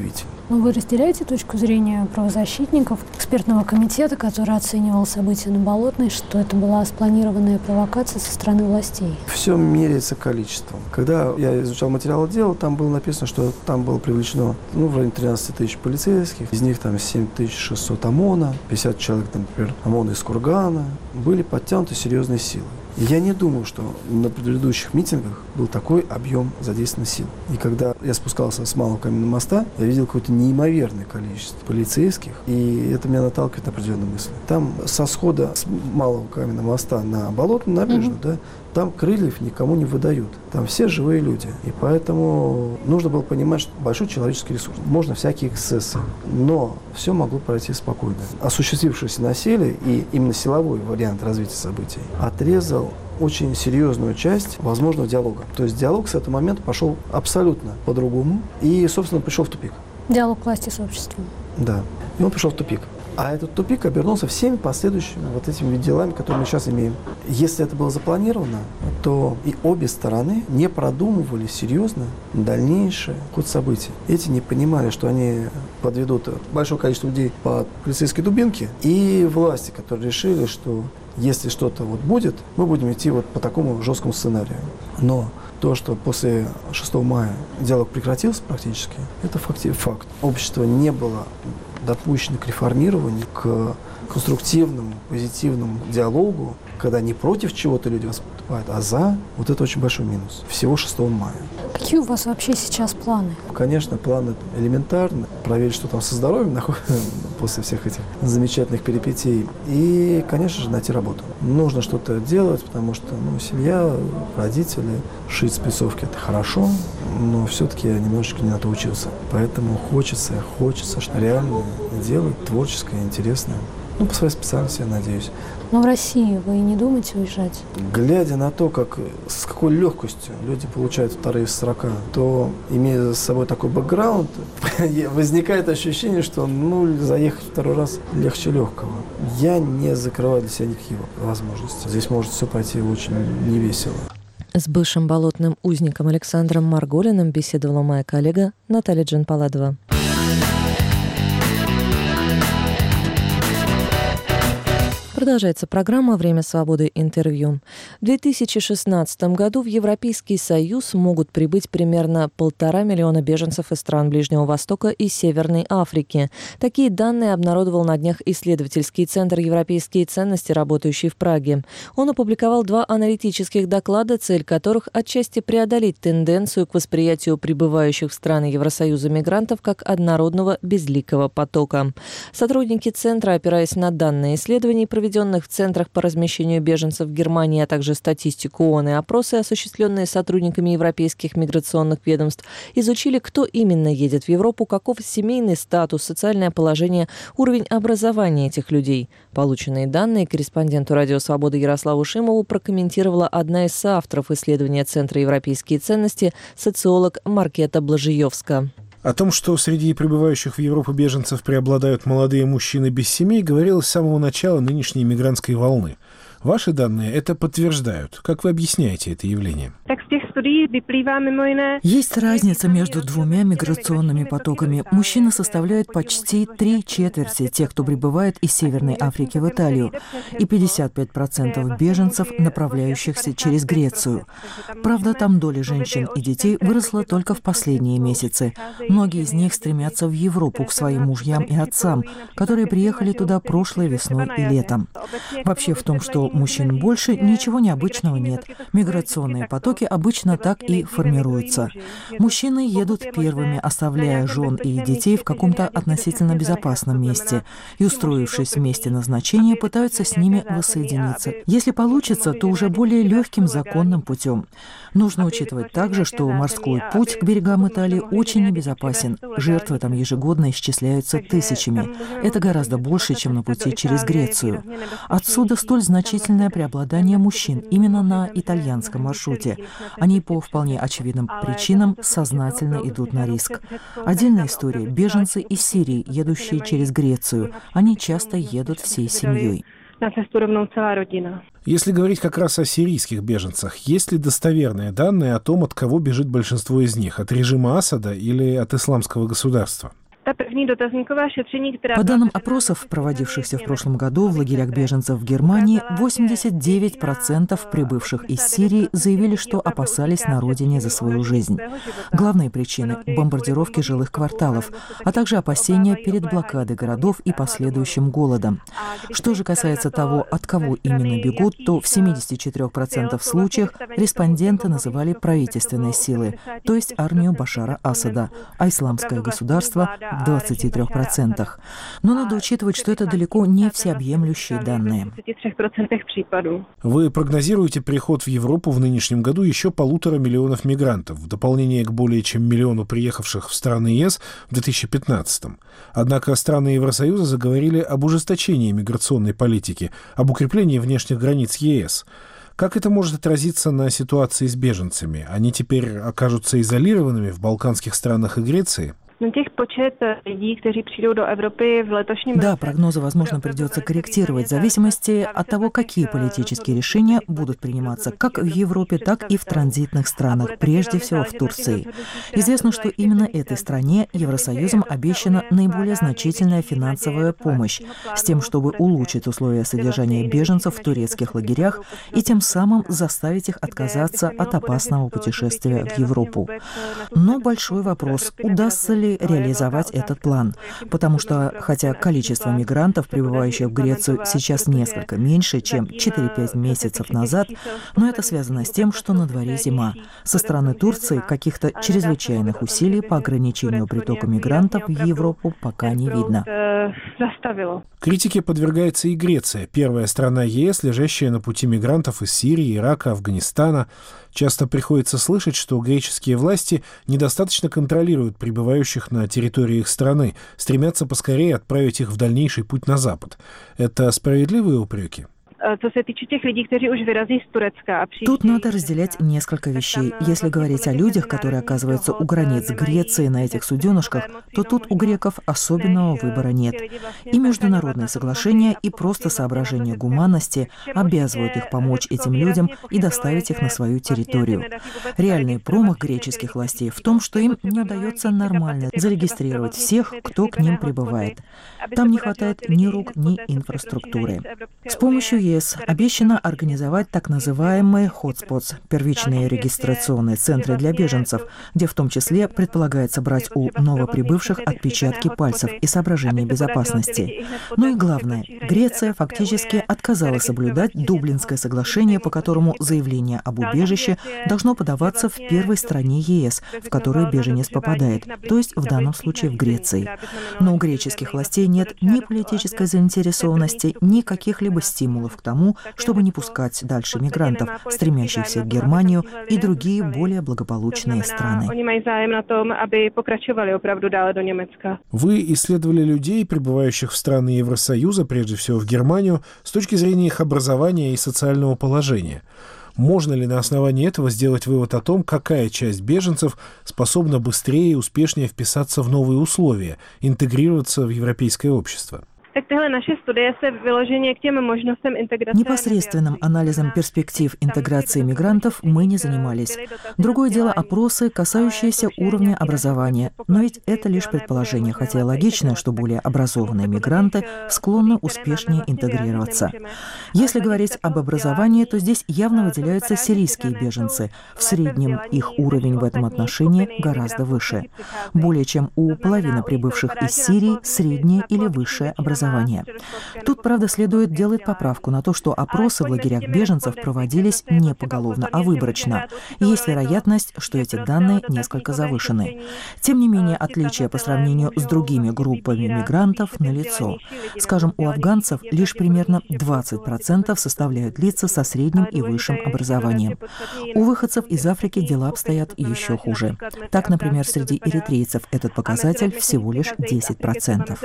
Но вы разделяете точку зрения правозащитников, экспертного комитета, который оценивал события на Болотной, что это была спланированная провокация со стороны властей? Все меряется количеством. Когда я изучал материалы дела, там было написано, что там было привлечено в районе 13 тысяч полицейских, из них там 7600 ОМОНа, 50 человек, например, ОМОНа из Кургана, были подтянуты серьезные силы. И я не думаю, что на предыдущих митингах был такой объем задействованных сил. И когда я спускался с Малого Каменного моста, я видел какое-то неимоверное количество полицейских, и это меня наталкивает на определенные мысли. Там со схода с Малого Каменного моста на Болотную набережную, да, там крыльев никому не выдают. Там все живые люди. И поэтому нужно было понимать, что большой человеческий ресурс. Можно всякие эксцессы, но все могло пройти спокойно. Осуществившееся насилие и именно силовой вариант развития событий отрезал очень серьезную часть возможного диалога. То есть диалог с этого момента пошел абсолютно по-другому и, собственно, пришел в тупик. Диалог власти с обществом. Да. И он пришел в тупик. А этот тупик обернулся всеми последующими вот этими делами, которые мы сейчас имеем. Если это было запланировано, то и обе стороны не продумывали серьезно дальнейший ход событий. Эти не понимали, что они подведут большое количество людей под полицейские дубинки, и власти, которые решили, что если что-то вот будет, мы будем идти вот по такому жесткому сценарию. Но то, что после 6 мая диалог прекратился практически, это факт. Общество не было допущено к реформированию, к конструктивному, позитивному диалогу, когда не против чего-то люди выступают, а за. Вот это очень большой минус. Всего 6 мая. Какие у вас вообще сейчас планы? Конечно, планы элементарны. Проверить, что там со здоровьем находится после всех этих замечательных перипетий. И, конечно же, найти работу. Нужно что-то делать, потому что семья, родители, шить спецовки – это хорошо, но все-таки я немножечко не на то учился. Поэтому хочется что реально делать, творческое, интересное. По своей специальности, я надеюсь. Но в России вы не думаете уезжать? Глядя на то, с какой легкостью люди получают вторые 40, то, имея за собой такой бэкграунд, возникает ощущение, что заехать второй раз легче легкого. Я не закрываю для себя никакие возможности. Здесь может все пойти очень невесело. С бывшим болотным узником Александром Марголиным беседовала моя коллега Наталья Джанпаладова. Продолжается программа «Время свободы. Интервью». В 2016 году в Европейский Союз могут прибыть примерно 1,5 миллиона беженцев из стран Ближнего Востока и Северной Африки. Такие данные обнародовал на днях исследовательский центр «Европейские ценности», работающий в Праге. Он опубликовал 2 аналитических доклада, цель которых отчасти преодолеть тенденцию к восприятию прибывающих в страны Евросоюза мигрантов как однородного безликого потока. Сотрудники центра, опираясь на данные исследований, проведенных в центрах по размещению беженцев в Германии, а также статистику ООН и опросы, осуществленные сотрудниками европейских миграционных ведомств, изучили, кто именно едет в Европу, каков семейный статус, социальное положение, уровень образования этих людей. Полученные данные корреспонденту «Радио Свобода» Ярославу Шимову прокомментировала одна из соавторов исследования Центра «Европейские ценности», социолог Маркета Блажиевска. О том, что среди прибывающих в Европу беженцев преобладают молодые мужчины без семей, говорилось с самого начала нынешней мигрантской волны. Ваши данные это подтверждают. Как вы объясняете это явление? Есть разница между 2 миграционными потоками. Мужчины составляют почти 3/4 тех, кто прибывает из Северной Африки в Италию, и 55% беженцев, направляющихся через Грецию. Правда, там доля женщин и детей выросла только в последние месяцы. Многие из них стремятся в Европу к своим мужьям и отцам, которые приехали туда прошлой весной и летом. Вообще в том, что мужчин больше, ничего необычного нет. Миграционные потоки обычно так и формируются. Мужчины едут первыми, оставляя жен и детей в каком-то относительно безопасном месте, и, устроившись в месте назначения, пытаются с ними воссоединиться. Если получится, то уже более легким законным путем. Нужно учитывать также, что морской путь к берегам Италии очень небезопасен. Жертвы там ежегодно исчисляются тысячами. Это гораздо больше, чем на пути через Грецию. Отсюда столь значительное преобладание мужчин именно на итальянском маршруте. Они по вполне очевидным причинам сознательно идут на риск. Отдельная история – беженцы из Сирии, едущие через Грецию. Они часто едут всей семьей. Если говорить как раз о сирийских беженцах, есть ли достоверные данные о том, от кого бежит большинство из них? От режима Асада или от исламского государства? По данным опросов, проводившихся в прошлом году в лагерях беженцев в Германии, 89% прибывших из Сирии заявили, что опасались на родине за свою жизнь. Главные причины – бомбардировки жилых кварталов, а также опасения перед блокадой городов и последующим голодом. Что же касается того, от кого именно бегут, то в 74% случаях респонденты называли правительственные силы, то есть армию Башара Асада, а исламское государство – в 23%. Но надо учитывать, что это далеко не всеобъемлющие данные. Вы прогнозируете приход в Европу в нынешнем году еще 1,5 миллиона мигрантов, в дополнение к более чем миллиону приехавших в страны ЕС в 2015. Однако страны Евросоюза заговорили об ужесточении миграционной политики, об укреплении внешних границ ЕС. Как это может отразиться на ситуации с беженцами? Они теперь окажутся изолированными в балканских странах и Греции? Да, прогнозы, возможно, придется корректировать в зависимости от того, какие политические решения будут приниматься как в Европе, так и в транзитных странах, прежде всего в Турции. Известно, что именно этой стране Евросоюзом обещана наиболее значительная финансовая помощь с тем, чтобы улучшить условия содержания беженцев в турецких лагерях и тем самым заставить их отказаться от опасного путешествия в Европу. Но большой вопрос, удастся ли реализовать этот план, потому что, хотя количество мигрантов, прибывающих в Грецию, сейчас несколько меньше, чем 4-5 месяцев назад, но это связано с тем, что на дворе зима. Со стороны Турции каких-то чрезвычайных усилий по ограничению притока мигрантов в Европу пока не видно. Критике подвергается и Греция, первая страна ЕС, лежащая на пути мигрантов из Сирии, Ирака, Афганистана. Часто приходится слышать, что греческие власти недостаточно контролируют прибывающих на территории их страны, стремятся поскорее отправить их в дальнейший путь на Запад. Это справедливые упреки? Тут надо разделять несколько вещей. Если говорить о людях, которые оказываются у границ Греции на этих суденышках, то тут у греков особенного выбора нет. И международные соглашения, и просто соображения гуманности обязывают их помочь этим людям и доставить их на свою территорию. Реальный промах греческих властей в том, что им не удается нормально зарегистрировать всех, кто к ним прибывает. Там не хватает ни рук, ни инфраструктуры. С помощью ЕС обещано организовать так называемые hotspots – первичные регистрационные центры для беженцев, где в том числе предполагается брать у новоприбывших отпечатки пальцев и соображения безопасности. Ну и главное, Греция фактически отказалась соблюдать Дублинское соглашение, по которому заявление об убежище должно подаваться в первой стране ЕС, в которую беженец попадает, то есть в данном случае в Греции. Но у греческих властей нет ни политической заинтересованности, ни каких-либо стимулов к тому, чтобы не пускать дальше мигрантов, стремящихся в Германию и другие более благополучные страны. Вы исследовали людей, прибывающих в страны Евросоюза, прежде всего в Германию, с точки зрения их образования и социального положения. Можно ли на основании этого сделать вывод о том, какая часть беженцев способна быстрее и успешнее вписаться в новые условия, интегрироваться в европейское общество? Непосредственным анализом перспектив интеграции мигрантов мы не занимались. Другое дело опросы, касающиеся уровня образования. Но ведь это лишь предположение, хотя логично, что более образованные мигранты склонны успешнее интегрироваться. Если говорить об образовании, то здесь явно выделяются сирийские беженцы. В среднем их уровень в этом отношении гораздо выше. Более чем у половины прибывших из Сирии среднее или высшее образование. Тут, правда, следует делать поправку на то, что опросы в лагерях беженцев проводились не поголовно, а выборочно. И есть вероятность, что эти данные несколько завышены. Тем не менее, отличия по сравнению с другими группами мигрантов налицо. Скажем, у афганцев лишь примерно 20% составляют лица со средним и высшим образованием. У выходцев из Африки дела обстоят еще хуже. Так, например, среди эритрейцев этот показатель всего лишь 10%.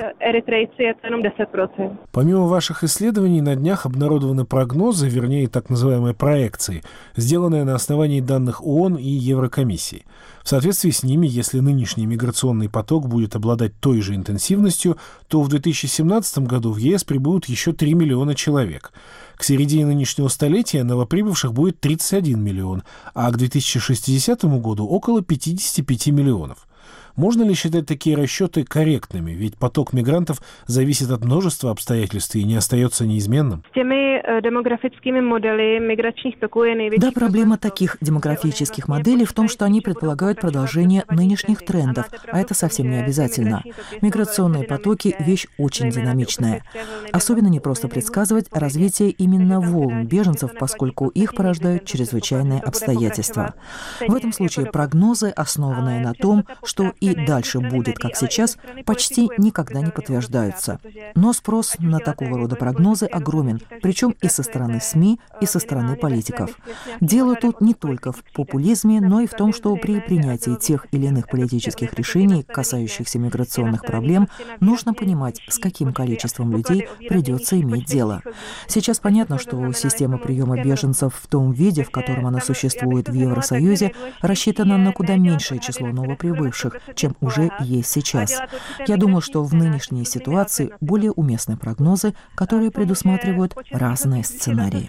Помимо ваших исследований, на днях обнародованы прогнозы, вернее, так называемые проекции, сделанные на основании данных ООН и Еврокомиссии. В соответствии с ними, если нынешний миграционный поток будет обладать той же интенсивностью, то в 2017 году в ЕС прибудут еще 3 миллиона человек. К середине нынешнего столетия новоприбывших будет 31 миллион, а к 2060 году около 55 миллионов. Можно ли считать такие расчеты корректными? Ведь поток мигрантов зависит от множества обстоятельств и не остается неизменным. Да, проблема таких демографических моделей в том, что они предполагают продолжение нынешних трендов, а это совсем не обязательно. Миграционные потоки – вещь очень динамичная. Особенно непросто предсказывать развитие именно волн беженцев, поскольку их порождают чрезвычайные обстоятельства. В этом случае прогнозы, основанные на том, что и дальше будет, как сейчас, почти никогда не подтверждаются. Но спрос на такого рода прогнозы огромен, причем и со стороны СМИ, и со стороны политиков. Дело тут не только в популизме, но и в том, что при принятии тех или иных политических решений, касающихся миграционных проблем, нужно понимать, с каким количеством людей придется иметь дело. Сейчас понятно, что система приема беженцев в том виде, в котором она существует в Евросоюзе, рассчитана на куда меньшее число новоприбывших, чем уже есть сейчас. Я думаю, что в нынешней ситуации более уместны прогнозы, которые предусматривают разные сценарии.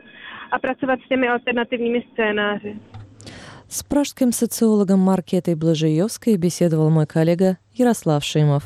С пражским социологом Маркетой Блажиевской беседовал мой коллега Ярослав Шимов.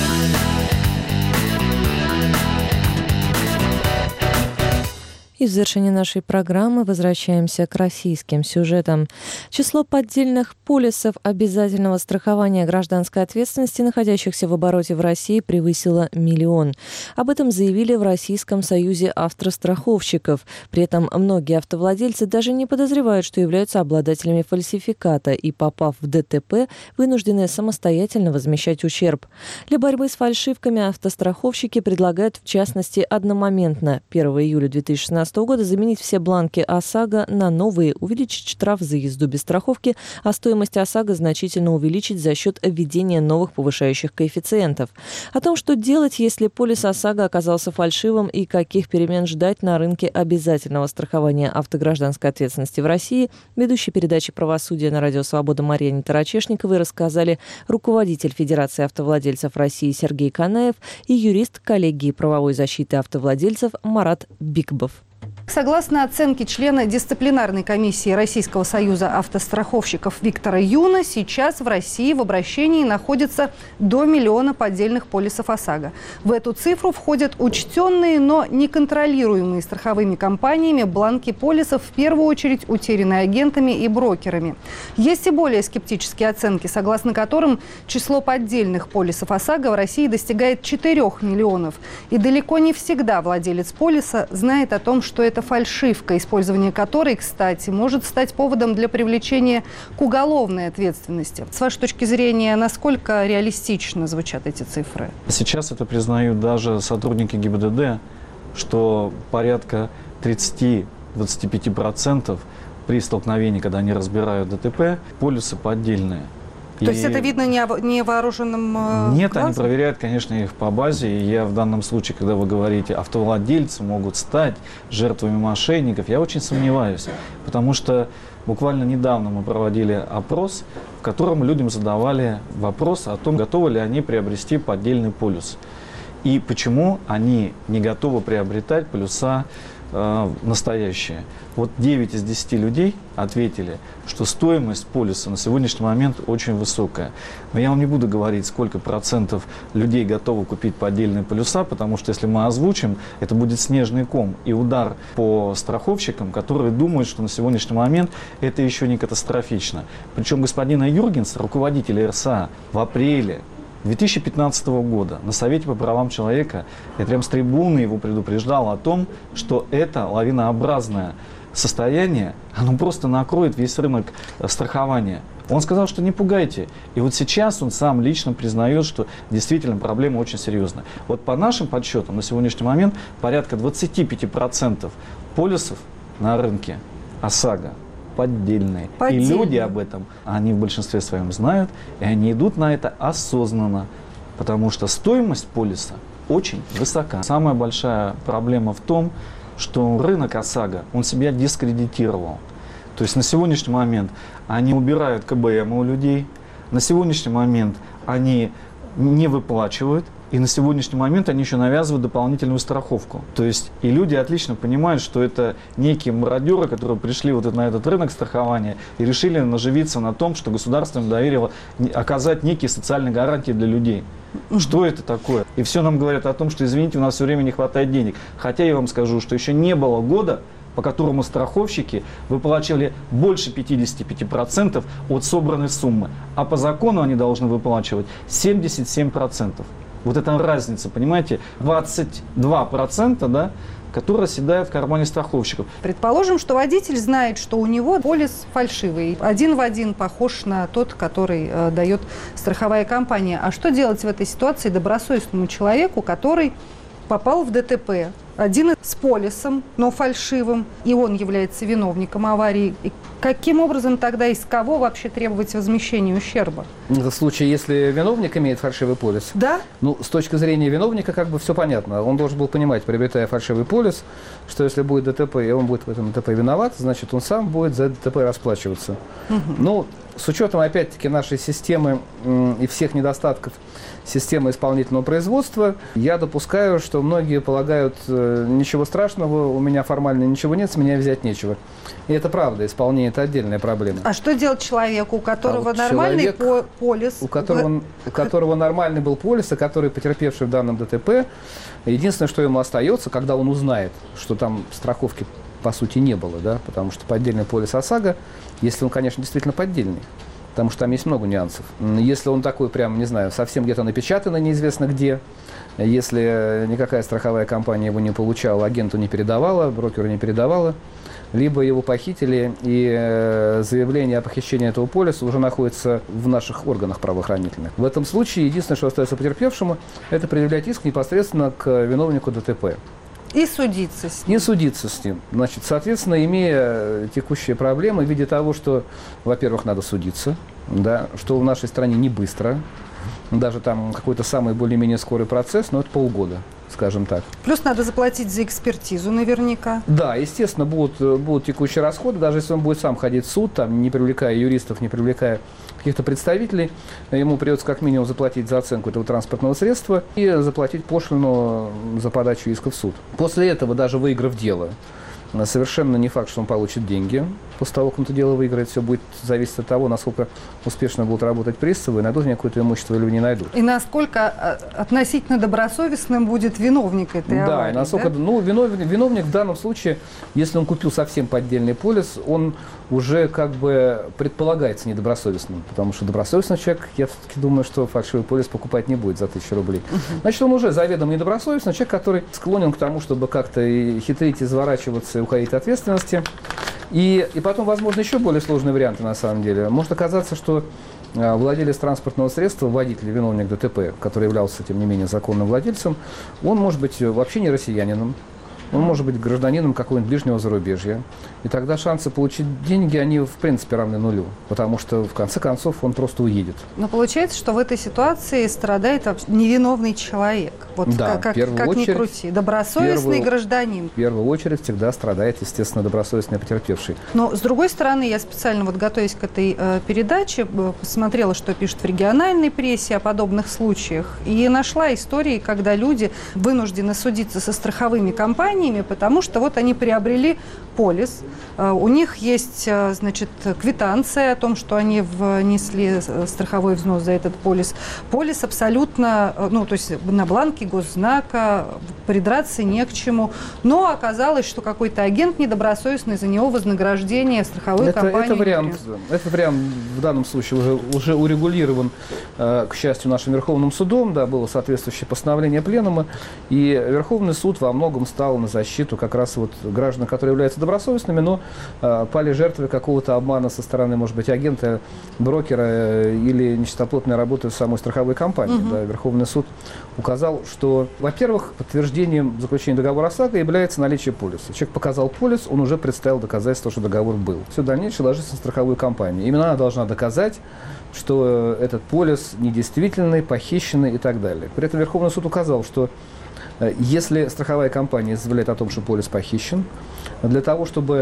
И в завершении нашей программы возвращаемся к российским сюжетам. Число поддельных полисов обязательного страхования гражданской ответственности, находящихся в обороте в России, превысило 1 миллион. Об этом заявили в Российском союзе автостраховщиков. При этом многие автовладельцы даже не подозревают, что являются обладателями фальсификата и, попав в ДТП, вынуждены самостоятельно возмещать ущерб. Для борьбы с фальшивками автостраховщики предлагают, в частности, одномоментно 1 июля 2016 года заменить все бланки ОСАГО на новые, увеличить штраф за езду без страховки, а стоимость ОСАГО значительно увеличить за счет введения новых повышающих коэффициентов. О том, что делать, если полис ОСАГО оказался фальшивым и каких перемен ждать на рынке обязательного страхования автогражданской ответственности в России, ведущий передачи «Правосудие» на Радио Свобода Марьяне Тарачешниковой рассказали руководитель Федерации автовладельцев России Сергей Канаев и юрист коллегии правовой защиты автовладельцев Марат Бикбов. Согласно оценке члена дисциплинарной комиссии Российского союза автостраховщиков Виктора Юна, сейчас в России в обращении находится до 1 миллиона поддельных полисов ОСАГО. В эту цифру входят учтенные, но неконтролируемые страховыми компаниями бланки полисов, в первую очередь утерянные агентами и брокерами. Есть и более скептические оценки, согласно которым число поддельных полисов ОСАГО в России достигает 4 миллионов. И далеко не всегда владелец полиса знает о том, что это фальшивка, использование которой, кстати, может стать поводом для привлечения к уголовной ответственности. С вашей точки зрения, насколько реалистично звучат эти цифры? Сейчас это признают даже сотрудники ГИБДД, что порядка 30-25% при столкновении, когда они разбирают ДТП, полисы поддельные. То есть это видно невооруженным Нет, глазом? Они проверяют, конечно, их по базе. И я в данном случае, когда вы говорите, автовладельцы могут стать жертвами мошенников, я очень сомневаюсь. Потому что буквально недавно мы проводили опрос, в котором людям задавали вопрос о том, готовы ли они приобрести поддельный полис. И почему они не готовы приобретать полюса настоящие. Вот 9 из 10 людей ответили, что стоимость полиса на сегодняшний момент очень высокая. Но я вам не буду говорить, сколько процентов людей готовы купить поддельные полюса, потому что если мы озвучим, это будет снежный ком и удар по страховщикам, которые думают, что на сегодняшний момент это еще не катастрофично. Причем господин Юргенс, руководитель РСА, в апреле 2015 года на Совете по правам человека я прям с трибуны его предупреждал о том, что это лавинообразное состояние, оно просто накроет весь рынок страхования. Он сказал, что не пугайте. И вот сейчас он сам лично признает, что действительно проблема очень серьезная. Вот по нашим подсчетам на сегодняшний момент порядка 25% полисов на рынке ОСАГО поддельные. И люди об этом, они в большинстве своем знают, и они идут на это осознанно, потому что стоимость полиса очень высока. Самая большая проблема в том, что рынок ОСАГО, он себя дискредитировал. То есть на сегодняшний момент они убирают КБМ у людей, на сегодняшний момент они не выплачивают И на сегодняшний момент они еще навязывают дополнительную страховку. То есть и люди отлично понимают, что это некие мародеры, которые пришли вот на этот рынок страхования и решили наживиться на том, что государство им доверило оказать некие социальные гарантии для людей. Что это такое? И все нам говорят о том, что, извините, у нас все время не хватает денег. Хотя я вам скажу, что еще не было года, по которому страховщики выплачивали больше 55% от собранной суммы. А по закону они должны выплачивать 77%. Вот эта разница, понимаете, 22%, да, которые оседают в кармане страховщиков. Предположим, что водитель знает, что у него полис фальшивый, один в один похож на тот, который дает страховая компания. А что делать в этой ситуации добросовестному человеку, который попал в ДТП? Один с полисом, но фальшивым, и он является виновником аварии. И каким образом тогда, из кого вообще требовать возмещения ущерба? В случае, если виновник имеет фальшивый полис? Да. Ну, с точки зрения виновника, как бы все понятно. Он должен был понимать, приобретая фальшивый полис, что если будет ДТП, и он будет в этом ДТП виноват, значит, он сам будет за ДТП расплачиваться. Ну, с учетом, опять-таки, нашей системы и всех недостатков системы исполнительного производства, я допускаю, что многие полагают, ничего страшного, у меня формально ничего нет, с меня взять нечего. И это правда, исполнение – это отдельная проблема. А что делать человеку, у которого нормальный полис? У которого нормальный был полис, и который, потерпевший в данном ДТП, единственное, что ему остается, когда он узнает, что там страховки по сути не было, да, потому что поддельный полис ОСАГО, если он, конечно, действительно поддельный, потому что там есть много нюансов. Если он такой прям, не знаю, совсем где-то напечатанный, неизвестно где, если никакая страховая компания его не получала, агенту не передавала, брокеру не передавала, либо его похитили, и заявление о похищении этого полиса уже находится в наших органах правоохранительных. В этом случае единственное, что остается потерпевшему, это предъявлять иск непосредственно к виновнику ДТП. И судиться с ним. И судиться с ним. Значит, соответственно, имея текущие проблемы в виде того, что, во-первых, надо судиться, да, что в нашей стране не быстро, даже там какой-то самый более-менее скорый процесс, но это полгода, скажем так. Плюс надо заплатить за экспертизу наверняка. Да, естественно, будут текущие расходы, даже если он будет сам ходить в суд, там, не привлекая юристов, не привлекая каких-то представителей, ему придется как минимум заплатить за оценку этого транспортного средства и заплатить пошлину за подачу иска в суд. После этого, даже выиграв дело, совершенно не факт, что он получит деньги. После того, как он это дело выиграет, все будет зависеть от того, насколько успешно будут работать приставы, найдут ли какое-то имущество или не найдут. И насколько относительно добросовестным будет виновник этой аварии. Да, и насколько, да? Ну, виновник в данном случае, если он купил совсем поддельный полис, он уже как бы предполагается недобросовестным, потому что добросовестный человек, я все-таки думаю, что фальшивый полис покупать не будет за 1000 рублей. Значит, он уже заведомо недобросовестный человек, который склонен к тому, чтобы как-то и хитрить, изворачиваться и уходить от ответственности. И потом, возможно, еще более сложные варианты на самом деле. Может оказаться, что владелец транспортного средства, водитель, виновник ДТП, который являлся, тем не менее, законным владельцем, он может быть вообще не россиянином, он может быть гражданином какого-нибудь ближнего зарубежья. И тогда шансы получить деньги, они в принципе равны нулю. Потому что в конце концов он просто уедет. Но получается, что в этой ситуации страдает невиновный человек. Вот да, как ни крути. Добросовестный гражданин. В первую очередь всегда страдает, естественно, добросовестный потерпевший. Но с другой стороны, я специально вот готовясь к этой передаче, посмотрела, что пишут в региональной прессе о подобных случаях. И нашла истории, когда люди вынуждены судиться со страховыми компаниями, потому что вот они приобрели полис, у них есть, значит, квитанция о том, что они внесли страховой взнос за этот полис. Полис абсолютно, ну, то есть на бланке госзнака, придраться не к чему. Но оказалось, что какой-то агент недобросовестный, за него вознаграждение страховой компании. Это вариант в данном случае уже урегулирован, к счастью, нашим Верховным судом, да, было соответствующее постановление Пленума, и Верховный суд во многом стал на защиту как раз вот граждан, которые являются добросовестными, но пали жертвой какого-то обмана со стороны, может быть, агента, брокера или нечистоплотной работы самой страховой компании. Да, Верховный суд указал, что, во-первых, подтверждением заключения договора ОСАГО является наличие полиса. Человек показал полис, он уже представил доказательство, что договор был. Все дальнейшее ложится на страховую компанию. Именно она должна доказать, что этот полис недействительный, похищенный и так далее. При этом Верховный суд указал, что если страховая компания заявляет о том, что полис похищен, для того, чтобы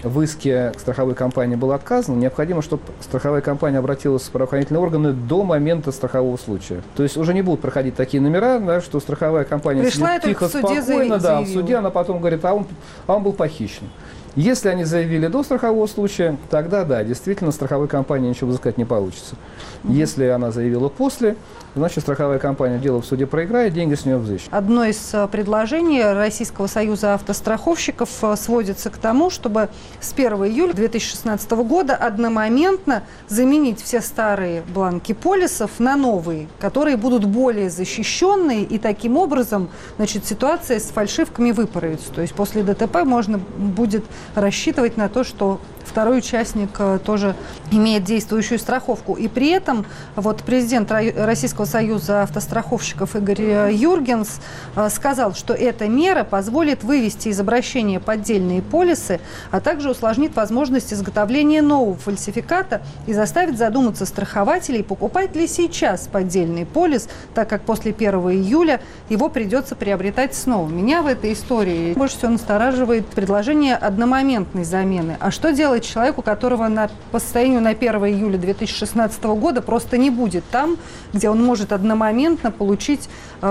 в иске к страховой компании было отказано, необходимо, чтобы страховая компания обратилась в правоохранительные органы до момента страхового случая. То есть уже не будут проходить такие номера, да, что страховая компания пришла сидит тихо, спокойно, в суде она потом говорит, а он был похищен. Если они заявили до страхового случая, тогда да, действительно страховой компании ничего взыскать не получится. Если она заявила после, значит страховая компания дело в суде проиграет, деньги с нее взыщут. Одно из предложений Российского союза автостраховщиков сводится к тому, чтобы с 1 июля 2016 года одномоментно заменить все старые бланки полисов на новые, которые будут более защищенные, и таким образом, значит, ситуация с фальшивками выправится. То есть после ДТП можно будет рассчитывать на то, что второй участник тоже имеет действующую страховку. И при этом вот президент Российского союза автостраховщиков Игорь Юргенс сказал, что эта мера позволит вывести из обращения поддельные полисы, а также усложнит возможность изготовления нового фальсификата и заставит задуматься страхователей, покупать ли сейчас поддельный полис, так как после 1 июля его придется приобретать снова. Меня в этой истории больше всего настораживает предложение одномоментной замены. А что делать человеку, которого по состоянию на 1 июля 2016 года просто не будет там, где он может одномоментно получить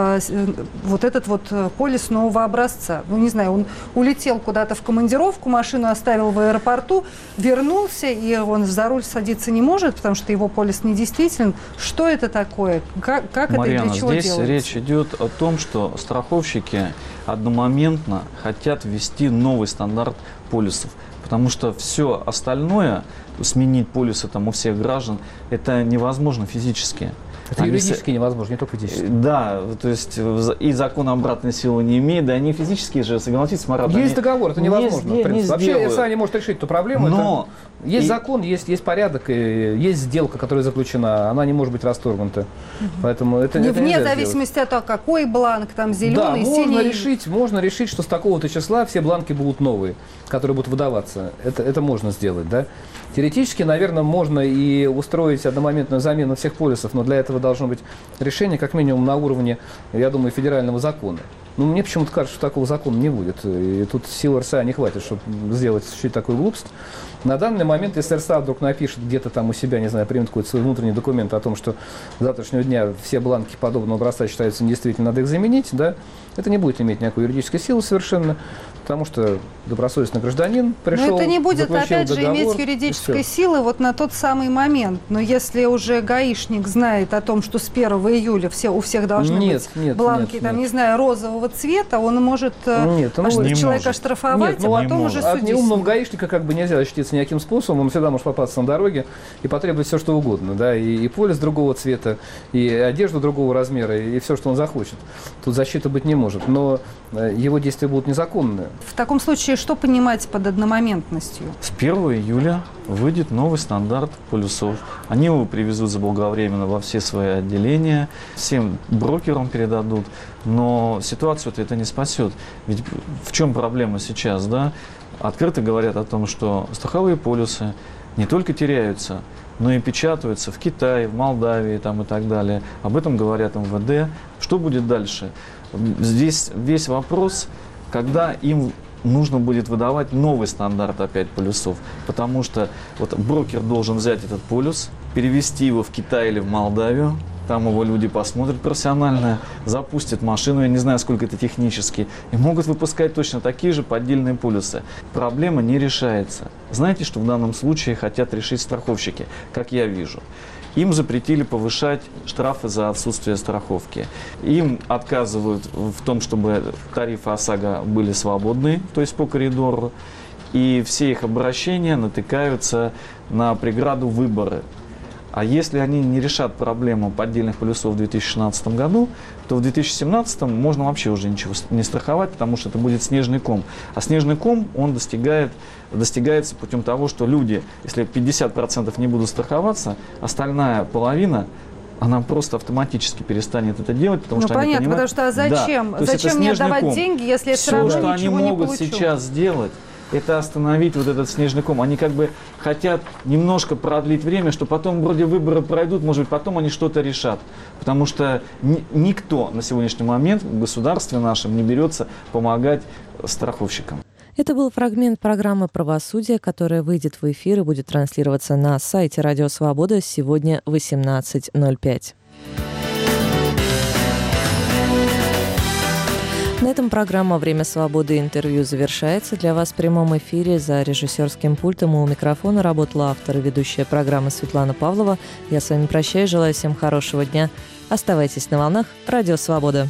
вот этот вот полис нового образца? Ну, не знаю, он улетел куда-то в командировку, машину оставил в аэропорту, вернулся, и он за руль садиться не может, потому что его полис недействителен. Что это такое? Как Марьяна, это и для чего здесь делается? речь идет о том, что страховщики одномоментно хотят ввести новый стандарт полисов. Потому что все остальное, сменить полисы там у всех граждан, это невозможно физически. Это юридически невозможно, не только физически. Да, то есть и закон обратной силы не имеет, да они физически же, согласитесь, Марат. Есть договор, это невозможно. Вообще, если они могут решить эту проблему, но есть закон, есть порядок, и есть сделка, которая заключена, она не может быть расторгнута. Поэтому это вне зависимости от того, какой бланк, там зеленый, синий. Можно решить, что с такого-то числа все бланки будут новые, которые будут выдаваться. Это можно сделать, да. Теоретически, наверное, можно и устроить одномоментную замену всех полисов, но для этого должно быть решение, как минимум, на уровне, я думаю, федерального закона. Ну, мне почему-то кажется, что такого закона не будет. И тут сил РСА не хватит, чтобы сделать чуть такую глупость. На данный момент, если РСА вдруг напишет где-то там у себя, не знаю, примет какой-то свой внутренний документ о том, что с завтрашнего дня все бланки подобного образца считаются недействительными, надо их заменить, да, это не будет иметь никакой юридической силы совершенно, потому что добросовестный гражданин пришел, но это не будет, опять же, договор, иметь юридической силы вот на тот самый момент. Но если уже гаишник знает о том, что с 1 июля у всех должны быть бланки, не знаю, розового цвета, он может человека оштрафовать, а потом уже судить. От неумного гаишника как бы нельзя защититься никаким способом, он всегда может попасться на дороге и потребовать все, что угодно, да, и полис другого цвета, и одежду другого размера, и все, что он захочет. Тут защиты быть не может, но его действия будут незаконные. В таком случае, что понимать под одномоментностью? С 1 июля выйдет новый стандарт полюсов. Они его привезут заблаговременно во все свои отделения, всем брокерам передадут, но ситуацию это не спасет. Ведь в чем проблема сейчас, да? Открыто говорят о том, что страховые полюсы не только теряются, но и печатаются в Китае, в Молдавии там, и так далее. Об этом говорят МВД. Что будет дальше? Здесь весь вопрос, когда им нужно будет выдавать новый стандарт опять полюсов, потому что вот брокер должен взять этот полюс, перевести его в Китай или в Молдавию, там его люди посмотрят профессионально, запустят машину, я не знаю, сколько это технически, и могут выпускать точно такие же поддельные полюсы. Проблема не решается. Знаете, что в данном случае хотят решить страховщики, как я вижу? Им запретили повышать штрафы за отсутствие страховки. Им отказывают в том, чтобы тарифы ОСАГО были свободны, то есть по коридору. И все их обращения натыкаются на преграду выбора. А если они не решат проблему поддельных полюсов в 2016 году, то в 2017 можно вообще уже ничего не страховать, потому что это будет снежный ком. А снежный ком, он достигается путем того, что люди, если 50% не будут страховаться, остальная половина, она просто автоматически перестанет это делать, потому что понятно, они понимают, потому что зачем? Да, зачем мне отдавать деньги, если я все равно ничего не получу? Все, что они могут сейчас сделать, это остановить вот этот снежный ком. Они как бы хотят немножко продлить время, что потом вроде выборы пройдут, может быть, потом они что-то решат. Потому что никто на сегодняшний момент в государстве нашем не берется помогать страховщикам. Это был фрагмент программы «Правосудие», которая выйдет в эфир и будет транслироваться на сайте «Радио Свобода» сегодня в 18:05. На этом программа «Время свободы» интервью завершается. Для вас в прямом эфире за режиссерским пультом у микрофона работала автор и ведущая программы Светлана Павлова. Я с вами прощаюсь, желаю всем хорошего дня. Оставайтесь на волнах «Радио Свобода».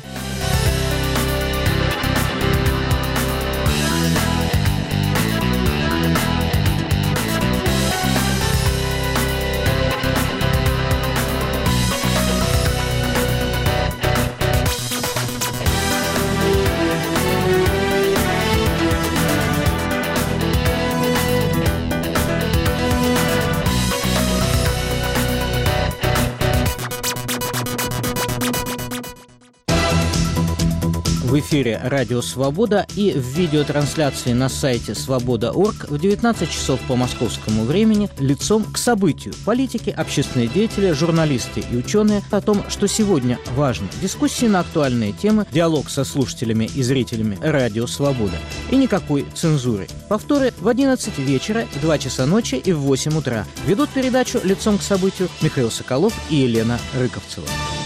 В эфире «Радио Свобода» и в видеотрансляции на сайте свобода.орг в 19 часов по московскому времени «Лицом к событию». Политики, общественные деятели, журналисты и ученые о том, что сегодня важно. Дискуссии на актуальные темы, диалог со слушателями и зрителями «Радио Свобода». И никакой цензуры. Повторы в 11 вечера, в 2 часа ночи и в 8 утра. Ведут передачу «Лицом к событию» Михаил Соколов и Елена Рыковцева.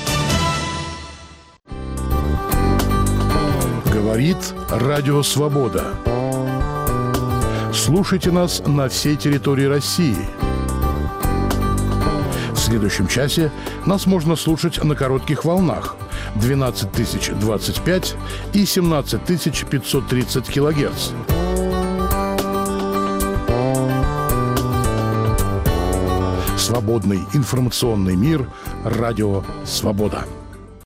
Говорит Радио Свобода. Слушайте нас на всей территории России. В следующем часе нас можно слушать на коротких волнах 12025 и 17530 килогерц. Свободный информационный мир. Радио Свобода.